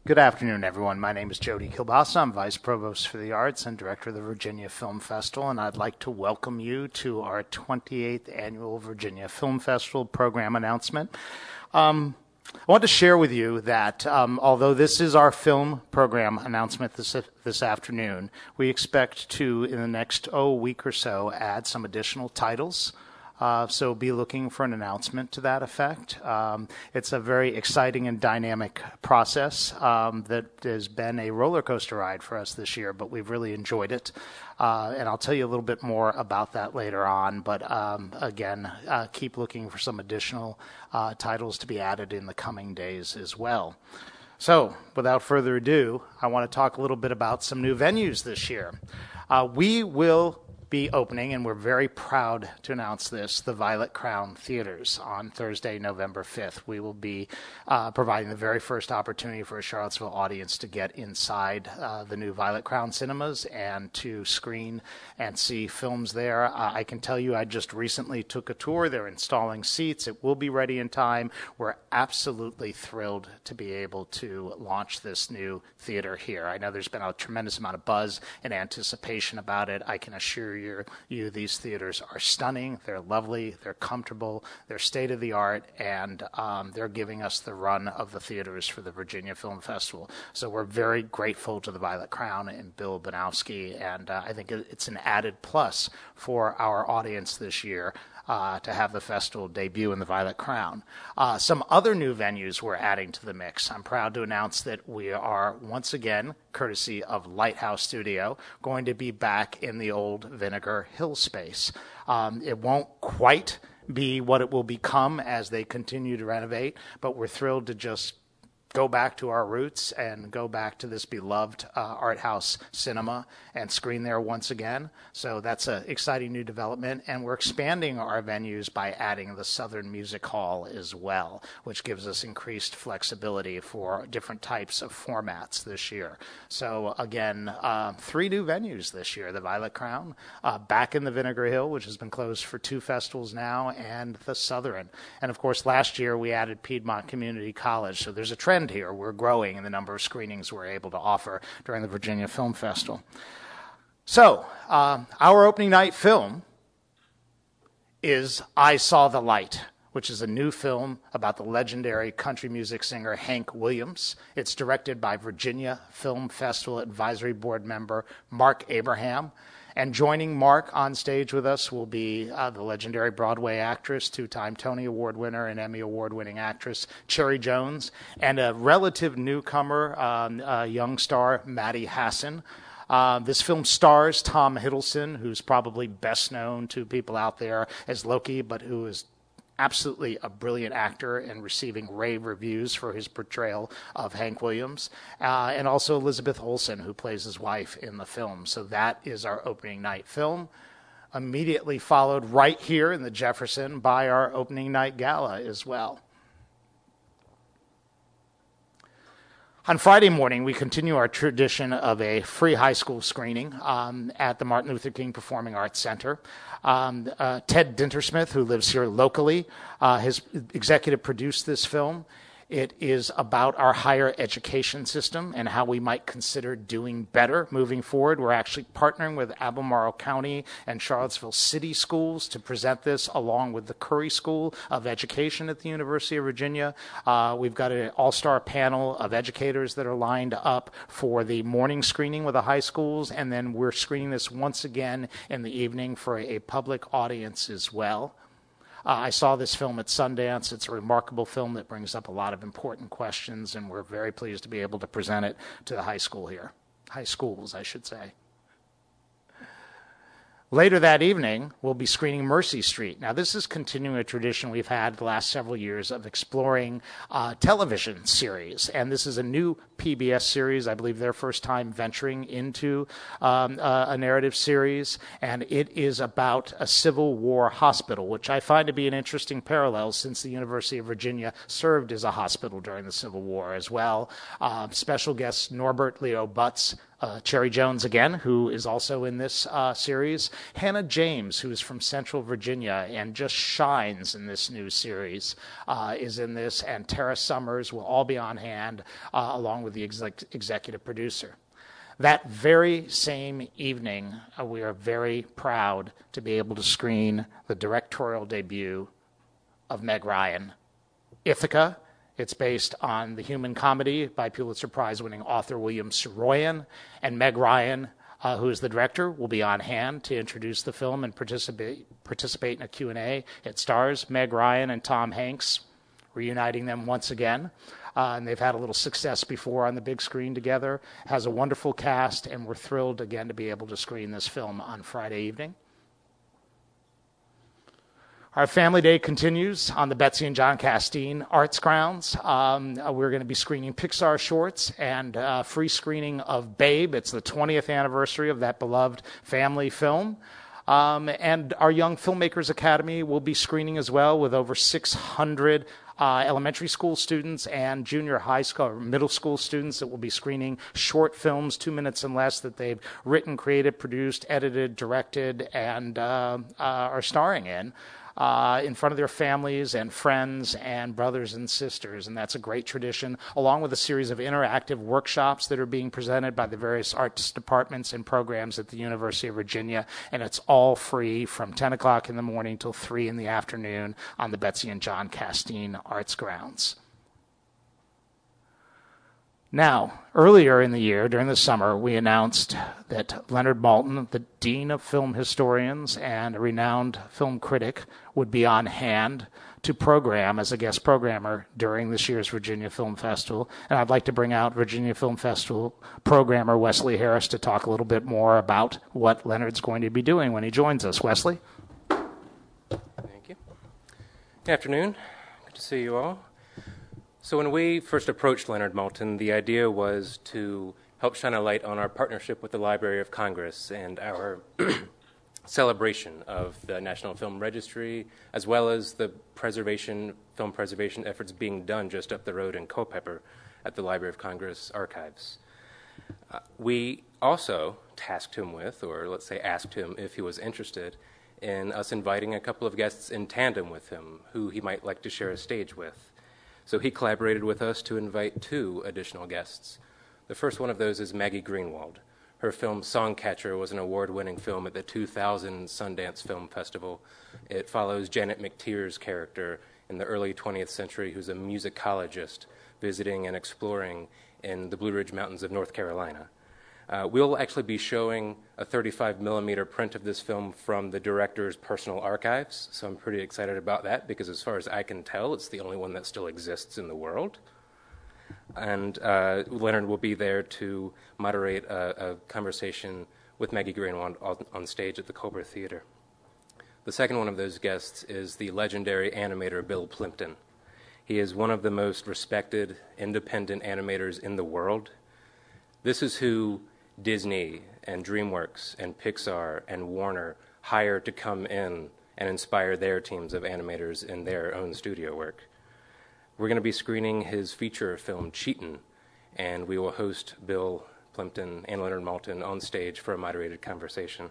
Good afternoon, everyone. My name is Jody Kilbasa. I'm Vice Provost for the Arts and Director of the Virginia Film Festival, and I'd like to welcome you to our 28th Annual Virginia Film Festival program announcement. I want to share with you that although this is our film program announcement this afternoon, we expect to, in the next week or so, add some additional titles. So be looking for an announcement to that effect. It's a very exciting and dynamic process that has been a roller coaster ride for us this year, but we've really enjoyed it. And I'll tell you a little bit more about that later on. But again, keep looking for some additional titles to be added in the coming days as well. So without further ado, I want to talk a little bit about some new venues this year. We will be opening, and we're very proud to announce this, the Violet Crown Theaters on Thursday, November 5th. We will be providing the very first opportunity for a Charlottesville audience to get inside the new Violet Crown cinemas and to screen and see films there. I can tell you I just recently took a tour. They're installing seats. It will be ready in time. We're absolutely thrilled to be able to launch this new theater here. I know there's been a tremendous amount of buzz and anticipation about it. I can assure you these theaters are stunning, they're lovely, they're comfortable, they're state-of-the-art, and they're giving us the run of the theaters for the Virginia Film Festival. So we're very grateful to the Violet Crown and Bill Banowski, and I think it's an added plus for our audience this year to have the festival debut in the Violet Crown. Some other new venues we're adding to the mix. I'm proud to announce that we are once again, courtesy of Lighthouse Studio, going to be back in the old Vinegar Hill space. It won't quite be what it will become as they continue to renovate, but we're thrilled to just go back to our roots and go back to this beloved art house cinema and screen there once again. So that's an exciting new development. And we're expanding our venues by adding the Southern Music Hall as well, which gives us increased flexibility for different types of formats this year. So again, 3 new venues this year: the Violet Crown, back in the Vinegar Hill, which has been closed for 2 festivals now, and the Southern. And of course, last year we added Piedmont Community College. So there's a trend here. We're growing in the number of screenings we're able to offer during the Virginia Film Festival. So, our opening night film is I Saw the Light, which is a new film about the legendary country music singer Hank Williams. It's directed by Virginia Film Festival Advisory Board member Mark Abraham. And joining Mark on stage with us will be the legendary Broadway actress, 2-time Tony Award winner and Emmy Award-winning actress Cherry Jones, and a relative newcomer, young star Maddie Hasson. This film stars Tom Hiddleston, who's probably best known to people out there as Loki, but who is absolutely a brilliant actor and receiving rave reviews for his portrayal of Hank Williams, and also Elizabeth Olsen, who plays his wife in the film. So that is our opening night film, immediately followed right here in the Jefferson by our opening night gala as well. On Friday morning, we continue our tradition of a free high school screening at the Martin Luther King Performing Arts Center. Ted Dintersmith, who lives here locally, has executive produced this film. It is about our higher education system and how we might consider doing better moving forward. We're actually partnering with Albemarle County and Charlottesville City Schools to present this along with the Curry School of Education at the University of Virginia. We've got an all-star panel of educators that are lined up for the morning screening with the high schools, and then we're screening this once again in the evening for a public audience as well. I saw this film at Sundance. It's a remarkable film that brings up a lot of important questions, and we're very pleased to be able to present it to the high schools, I should say. Later that evening, we'll be screening Mercy Street. Now, this is continuing a tradition we've had the last several years of exploring television series. And this is a new PBS series, I believe their first time venturing into a narrative series. And it is about a Civil War hospital, which I find to be an interesting parallel since the University of Virginia served as a hospital during the Civil War as well. Special guest Norbert Leo Butz Cherry Jones again, who is also in this series. Hannah James, who is from Central Virginia and just shines in this new series, is in this. And Tara Summers will all be on hand, along with the executive producer. That very same evening, we are very proud to be able to screen the directorial debut of Meg Ryan, Ithaca. It's based on the human comedy by Pulitzer Prize-winning author William Saroyan, and Meg Ryan, who is the director, will be on hand to introduce the film and participate in a Q&A. It stars Meg Ryan and Tom Hanks, reuniting them once again. And they've had a little success before on the big screen together. Has a wonderful cast, and we're thrilled again to be able to screen this film on Friday evening. Our Family Day continues on the Betsy and John Castine Arts Grounds. We're going to be screening Pixar shorts and free screening of Babe. It's the 20th anniversary of that beloved family film. And our Young Filmmakers Academy will be screening as well, with over 600 elementary school students and junior high school or middle school students that will be screening short films, 2 minutes and less, that they've written, created, produced, edited, directed, and are starring in front of their families and friends and brothers and sisters. And that's a great tradition, along with a series of interactive workshops that are being presented by the various arts departments and programs at the University of Virginia. And it's all free from 10 o'clock in the morning till 3 in the afternoon on the Betsy and John Castine Arts Grounds. Now, earlier in the year, during the summer, we announced that Leonard Maltin, the Dean of Film Historians and a renowned film critic, would be on hand to program as a guest programmer during this year's Virginia Film Festival. And I'd like to bring out Virginia Film Festival programmer Wesley Harris to talk a little bit more about what Leonard's going to be doing when he joins us. Wesley? Thank you. Good afternoon. Good to see you all. So when we first approached Leonard Maltin, the idea was to help shine a light on our partnership with the Library of Congress and our celebration of the National Film Registry, as well as the film preservation efforts being done just up the road in Culpeper at the Library of Congress archives. We also tasked him with, or let's say asked him if he was interested in us inviting a couple of guests in tandem with him who he might like to share a stage with. So he collaborated with us to invite 2 additional guests. The first one of those is Maggie Greenwald. Her film Songcatcher was an award-winning film at the 2000 Sundance Film Festival. It follows Janet McTeer's character in the early 20th century, who's a musicologist visiting and exploring in the Blue Ridge Mountains of North Carolina. We'll actually be showing a 35mm print of this film from the director's personal archives, so I'm pretty excited about that because as far as I can tell, it's the only one that still exists in the world. And Leonard will be there to moderate a conversation with Maggie Greenwald on stage at the Culver Theater. The second one of those guests is the legendary animator Bill Plympton. He is one of the most respected independent animators in the world. This is who Disney and DreamWorks and Pixar and Warner hire to come in and inspire their teams of animators in their own studio work. We're going to be screening his feature film, Cheatin', and we will host Bill Plympton and Leonard Maltin on stage for a moderated conversation.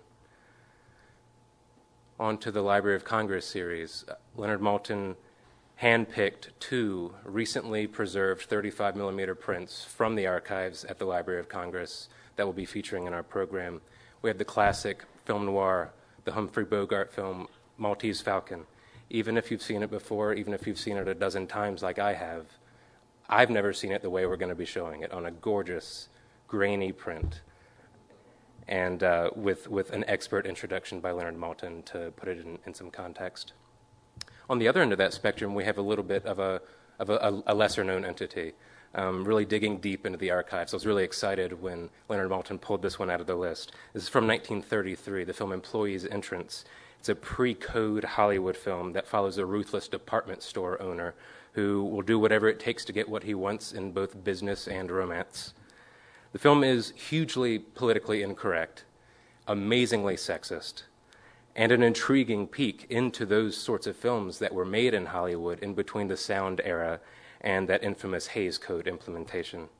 On to the Library of Congress series. Leonard Maltin handpicked 2 recently preserved 35mm prints from the archives at the Library of Congress that will be featuring in our program. We have the classic film noir, the Humphrey Bogart film, Maltese Falcon. Even if you've seen it before, even if you've seen it a dozen times like I have, I've never seen it the way we're going to be showing it, on a gorgeous, grainy print, and with an expert introduction by Leonard Maltin to put it in some context. On the other end of that spectrum, we have a little bit of a lesser-known entity, really digging deep into the archives. I was really excited when Leonard Maltin pulled this one out of the list. This is from 1933, the film Employee's Entrance. It's a pre-code Hollywood film that follows a ruthless department store owner who will do whatever it takes to get what he wants in both business and romance. The film is hugely politically incorrect, amazingly sexist, and an intriguing peek into those sorts of films that were made in Hollywood in between the sound era and that infamous Hays Code implementation.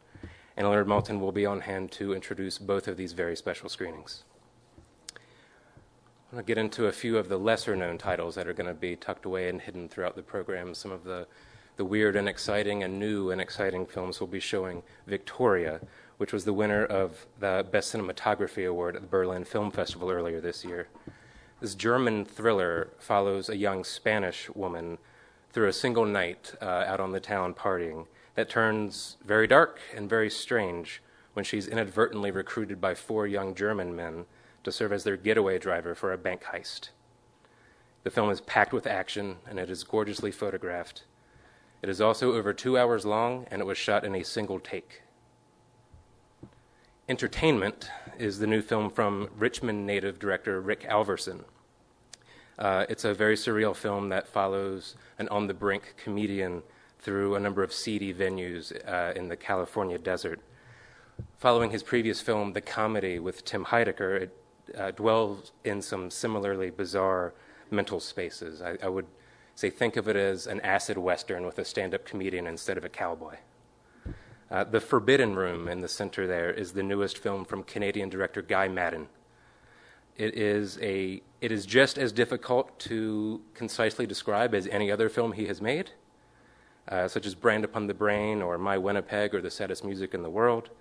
and Leonard Maltin will be on hand to introduce both of these very special screenings. I'm going to get into a few of the lesser-known titles that are going to be tucked away and hidden throughout the program. Some of the weird and exciting and new and exciting films will be showing Victoria, which was the winner of the Best Cinematography Award at the Berlin Film Festival earlier this year. This German thriller follows a young Spanish woman through a single night out on the town partying that turns very dark and very strange when she's inadvertently recruited by 4 young German men to serve as their getaway driver for a bank heist. The film is packed with action, and it is gorgeously photographed. It is also over 2 hours long, and it was shot in a single take. Entertainment is the new film from Richmond native director Rick Alverson. It's a very surreal film that follows an on-the-brink comedian through a number of seedy venues in the California desert. Following his previous film, The Comedy with Tim Heidecker, it dwells in some similarly bizarre mental spaces. I would say think of it as an acid western with a stand-up comedian instead of a cowboy. The Forbidden Room in the center there is the newest film from Canadian director Guy Maddin. It is just as difficult to concisely describe as any other film he has made, such as Brand Upon the Brain or My Winnipeg or The Saddest Music in the World.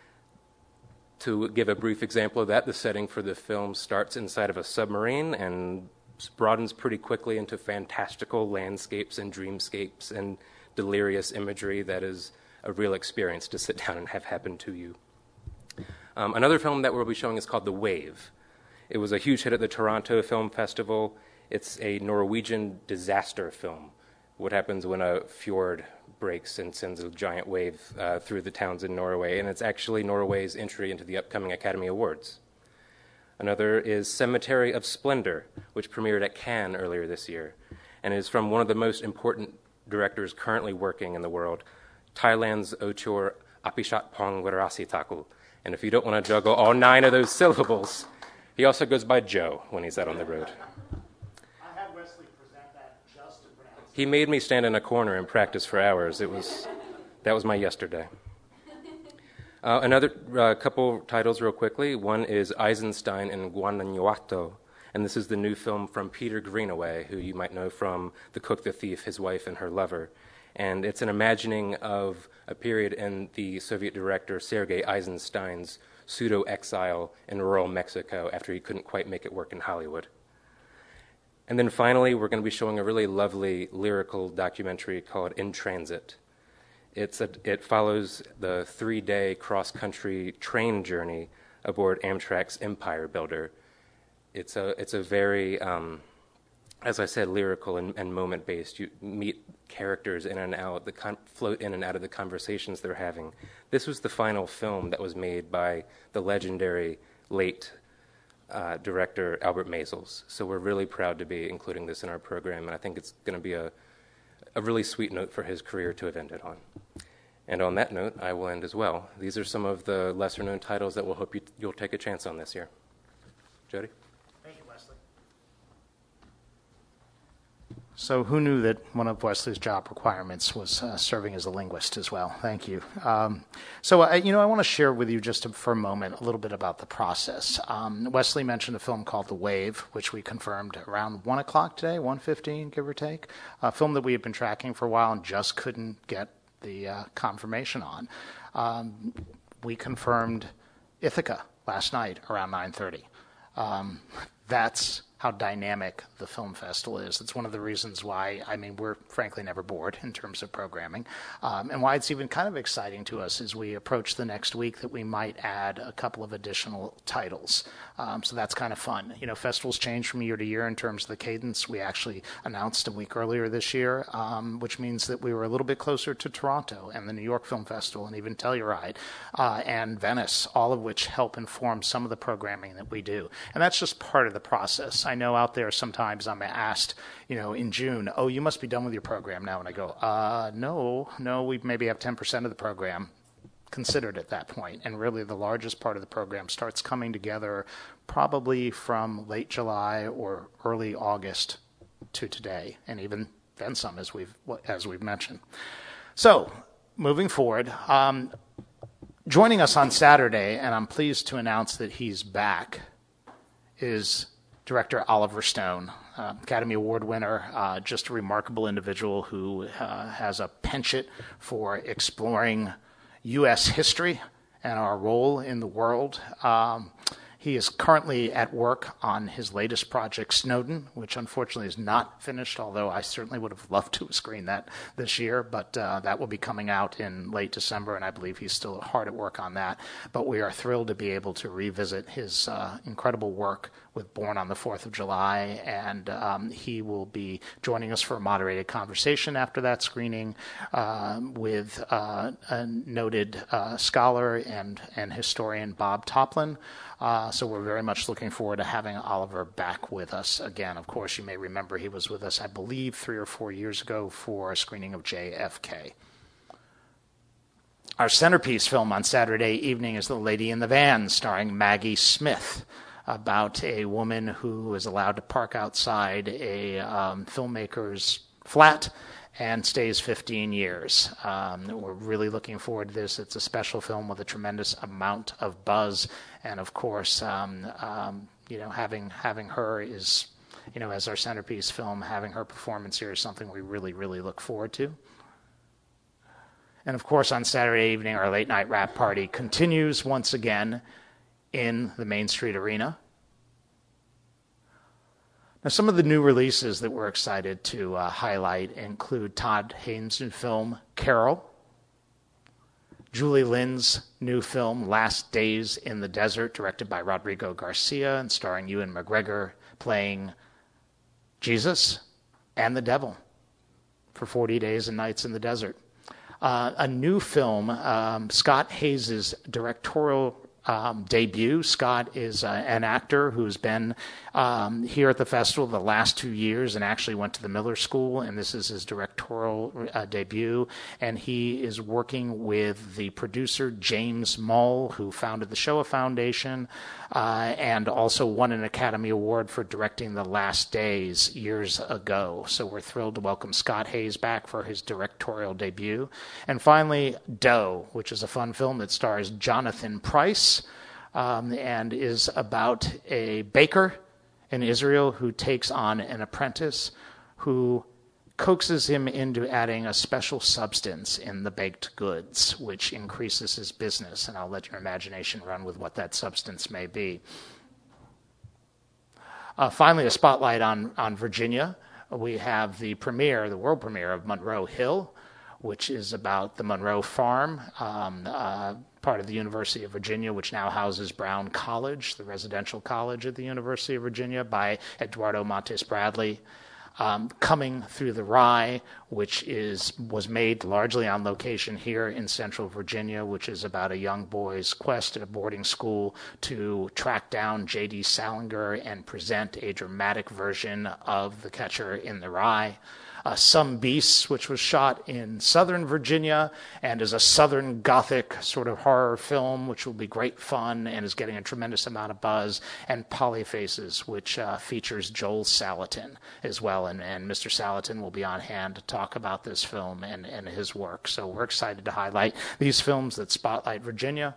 To give a brief example of that, the setting for the film starts inside of a submarine and broadens pretty quickly into fantastical landscapes and dreamscapes and delirious imagery that is a real experience to sit down and have happen to you. Another film that we'll be showing is called The Wave. It was a huge hit at the Toronto Film Festival. It's a Norwegian disaster film. What happens when a fjord breaks and sends a giant wave through the towns in Norway, and it's actually Norway's entry into the upcoming Academy Awards. Another is Cemetery of Splendor, which premiered at Cannes earlier this year, and is from one of the most important directors currently working in the world, Thailand's auteur Apichatpong Weerasethakul. And if you don't want to juggle all 9 of those syllables, he also goes by Joe when he's out on the road. I had Wesley present that just to pronounce it. He made me stand in a corner and practice for hours. That was my yesterday. Another couple titles real quickly. One is Eisenstein and Guanajuato, and this is the new film from Peter Greenaway, who you might know from The Cook, the Thief, His Wife, and Her Lover. And it's an imagining of a period in the Soviet director Sergei Eisenstein's pseudo-exile in rural Mexico after he couldn't quite make it work in Hollywood. And then finally, we're going to be showing a really lovely lyrical documentary called In Transit. It follows the 3-day cross-country train journey aboard Amtrak's Empire Builder. It's a very, as I said, lyrical and moment-based. You meet characters in and out, float in and out of the conversations they're having. This was the final film that was made by the legendary late director Albert Maysles. So we're really proud to be including this in our program, and I think it's going to be a really sweet note for his career to have ended on. And on that note, I will end as well. These are some of the lesser-known titles that we'll hope you'll take a chance on this year. Jody? Thank you, Wesley. So who knew that one of Wesley's job requirements was serving as a linguist as well? Thank you. I want to share with you just for a moment a little bit about the process. Wesley mentioned a film called The Wave, which we confirmed around 1 o'clock today, 1:15, give or take. A film that we had been tracking for a while and just couldn't get the confirmation on. We confirmed Ithaca last night around 9:30. That's how dynamic the film festival is. It's one of the reasons why, we're frankly never bored in terms of programming, and why it's even kind of exciting to us as we approach the next week that we might add a couple of additional titles. So that's kind of fun. Festivals change from year to year in terms of the cadence. We actually announced a week earlier this year, which means that we were a little bit closer to Toronto and the New York Film Festival and even Telluride and Venice, all of which help inform some of the programming that we do. And that's just part of the process. I know out there sometimes I'm asked, in June, oh, you must be done with your program now. And I go, no, we maybe have 10% of the program considered at that point. And really the largest part of the program starts coming together probably from late July or early August to today, and even then some, as we've mentioned. So moving forward, Joining us on Saturday, and I'm pleased to announce that he's back, is director Oliver Stone, Academy Award winner, just a remarkable individual who has a penchant for exploring U.S. history and our role in the world. He is currently at work on his latest project, Snowden, which unfortunately is not finished, although I certainly would have loved to screen that this year, but that will be coming out in late December, and I believe he's still hard at work on that. But we are thrilled to be able to revisit his incredible work with Born on the 4th of July, and he will be joining us for a moderated conversation after that screening with a noted scholar and historian, Bob Toplin. So we're very much looking forward to having Oliver back with us again. Of course, you may remember he was with us, I believe, 3 or 4 years ago for a screening of JFK. Our centerpiece film on Saturday evening is The Lady in the Van, starring Maggie Smith, about a woman who is allowed to park outside a filmmaker's flat and stays 15 years. We're really looking forward to this. It's a special film with a tremendous amount of buzz, and of course, having her is, as our centerpiece film, having her performance here is something we really, really look forward to. And of course, on Saturday evening, our late night wrap party continues once again in the Main Street Arena. Now, some of the new releases that we're excited to highlight include Todd Haynes' new film, Carol, Julie Lynn's new film, Last Days in the Desert, directed by Rodrigo Garcia and starring Ewan McGregor playing Jesus and the devil for 40 days and nights in the desert. A new film, Scott Hayes' directorial debut. Scott is an actor who's been here at the festival the last 2 years and actually went to the Miller School, and this is his directorial debut. And he is working with the producer James Mull, who founded the Shoah Foundation and also won an Academy Award for directing The Last Days years ago. So we're thrilled to welcome Scott Hayes back for his directorial debut. And finally, Doe, which is a fun film that stars Jonathan Pryce, and is about a baker in Israel who takes on an apprentice who coaxes him into adding a special substance in the baked goods, which increases his business. And I'll let your imagination run with what that substance may be. Finally, a spotlight on Virginia. We have the world premiere of Monroe Hill, which is about the Monroe Farm, part of the University of Virginia, which now houses Brown College, the residential college at the University of Virginia, by Eduardo Montes Bradley. Coming Through the Rye, which was made largely on location here in Central Virginia, which is about a young boy's quest at a boarding school to track down J.D. Salinger and present a dramatic version of The Catcher in the Rye. Some Beasts, which was shot in Southern Virginia and is a Southern Gothic sort of horror film, which will be great fun and is getting a tremendous amount of buzz, and Polyfaces, which features Joel Salatin as well, and Mr. Salatin will be on hand to talk about this film and his work. So we're excited to highlight these films that spotlight Virginia.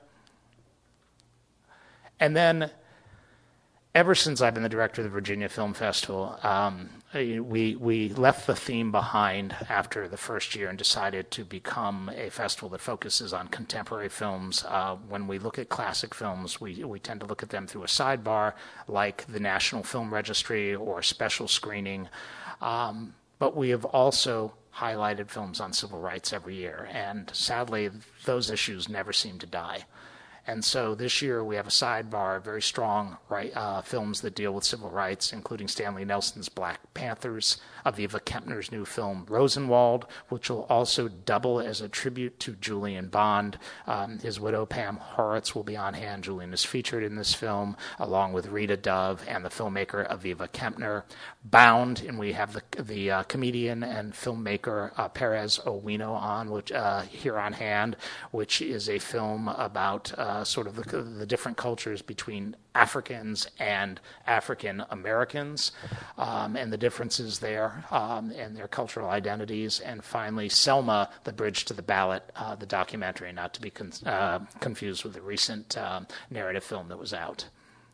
And then, ever since I've been the director of the Virginia Film Festival, we left the theme behind after the first year and decided to become a festival that focuses on contemporary films. When we look at classic films, we tend to look at them through a sidebar, like the National Film Registry or special screening. But we have also highlighted films on civil rights every year, and sadly, those issues never seem to die. And so this year we have a sidebar of very strong films that deal with civil rights, including Stanley Nelson's Black Panthers, Aviva Kempner's new film Rosenwald, which will also double as a tribute to Julian Bond. His widow Pam Horitz will be on hand. Julian is featured in this film, along with Rita Dove and the filmmaker Aviva Kempner. Bound, and we have the comedian and filmmaker Perez Owino here on hand, which is a film about sort of the different cultures between Africans and African Americans, and the differences there, and their cultural identities. And finally, Selma, The Bridge to the Ballot, the documentary, not to be confused with the recent narrative film that was out.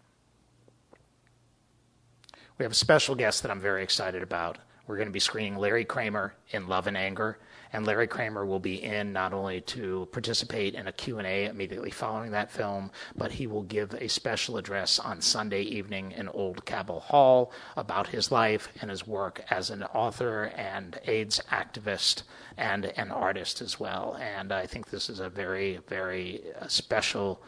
We have a special guest that I'm very excited about. We're going to be screening Larry Kramer in Love and Anger, and Larry Kramer will be in not only to participate in a Q&A immediately following that film, but he will give a special address on Sunday evening in Old Cabell Hall about his life and his work as an author and AIDS activist and an artist as well. And I think this is a very, very special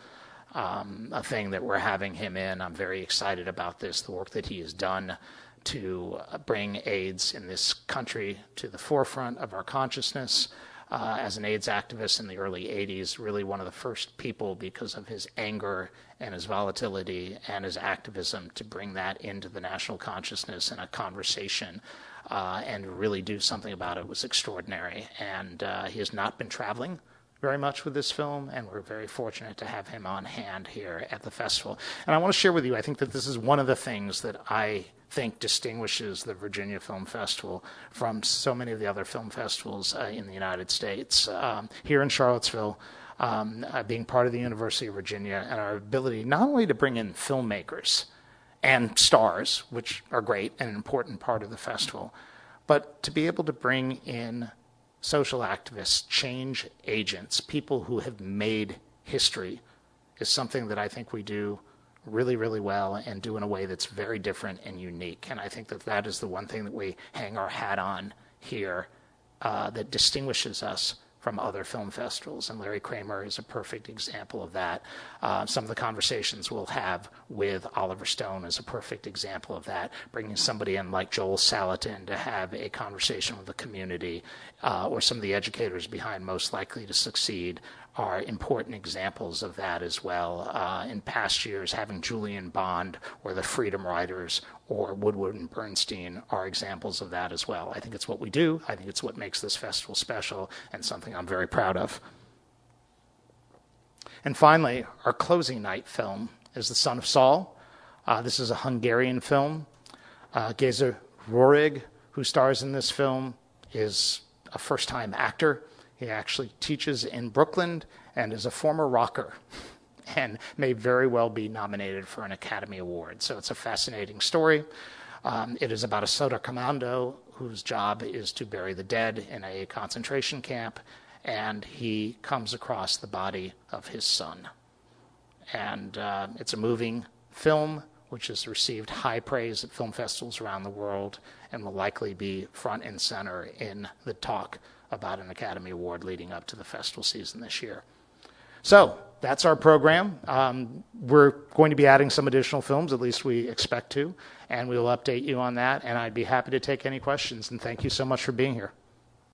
a thing that we're having him in. I'm very excited about this, the work that he has done to bring AIDS in this country to the forefront of our consciousness. As an AIDS activist in the early 80s, really one of the first people, because of his anger and his volatility and his activism, to bring that into the national consciousness and a conversation and really do something about it was extraordinary. And he has not been traveling very much with this film, and we're very fortunate to have him on hand here at the festival. And I want to share with you, I think that this is one of the things that I think distinguishes the Virginia Film Festival from so many of the other film festivals in the United States. Here in Charlottesville, being part of the University of Virginia, and our ability not only to bring in filmmakers and stars, which are great and an important part of the festival, but to be able to bring in social activists, change agents, people who have made history, is something that I think we do really, really well and do in a way that's very different and unique. And I think that that is the one thing that we hang our hat on here that distinguishes us from other film festivals. And Larry Kramer is a perfect example of that. Some of the conversations we'll have with Oliver Stone is a perfect example of that. Bringing somebody in like Joel Salatin to have a conversation with the community, or some of the educators behind Most Likely to Succeed, are important examples of that as well. In past years, having Julian Bond or the Freedom Riders or Woodward and Bernstein are examples of that as well. I think it's what we do. I think it's what makes this festival special and something I'm very proud of. And finally, our closing night film is The Son of Saul. This is a Hungarian film. Geza Rohrig, who stars in this film, is a first-time actor. He actually teaches in Brooklyn and is a former rocker and may very well be nominated for an Academy Award. So it's a fascinating story. It is about a Soda-Commando whose job is to bury the dead in a concentration camp, and he comes across the body of his son. And it's a moving film which has received high praise at film festivals around the world and will likely be front and center in the talk about an Academy Award leading up to the festival season this year. So that's our program. We're going to be adding some additional films, at least we expect to, and we will update you on that, and I'd be happy to take any questions, and thank you so much for being here.